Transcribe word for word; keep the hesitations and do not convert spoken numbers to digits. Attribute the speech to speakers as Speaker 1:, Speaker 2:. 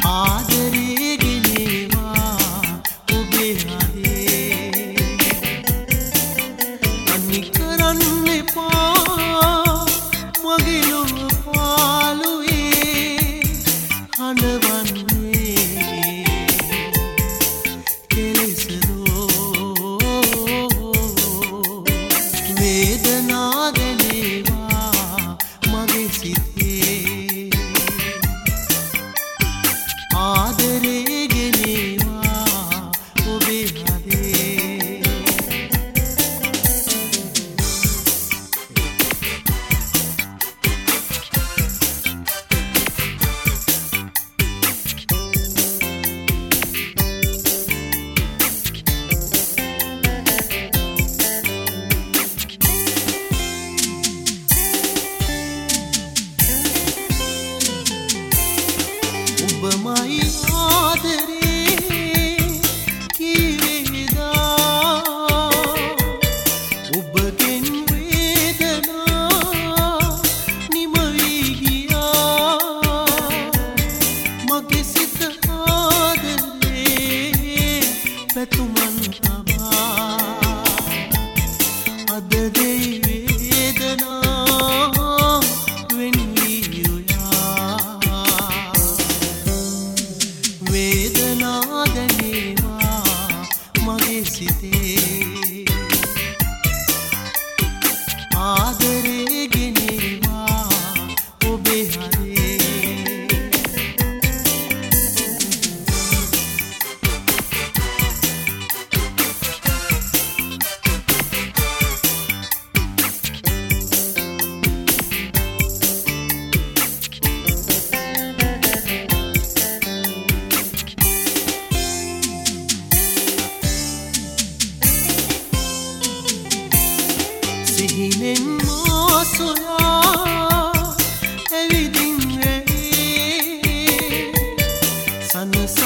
Speaker 1: ආදරේ ගෙනේවා ඔබේ හදේ අනික කරන්න එපා මගේ ලොව පාළුවේ හඬවන්නේ කෙලෙසදෝ වේදනා දැනේවා මගේ සිතේ ආදරේ ගෙනේවා ඔබේ හදේ ඔබමයි ආදරේ කීවේදා ඔබගෙන් වේදනා නිම වී ගියා මගේ සිත ආදරේ පැතුමන් තබා අද දෙයි වේදනා වෙන් වී යොයා වේදනා දැනේවා මගේ සිතේ ආදරේ ගෙනේවා ඔබේ හදේ සිහිනෙන් මා සොයා ඇවිදින් රැහේ සනස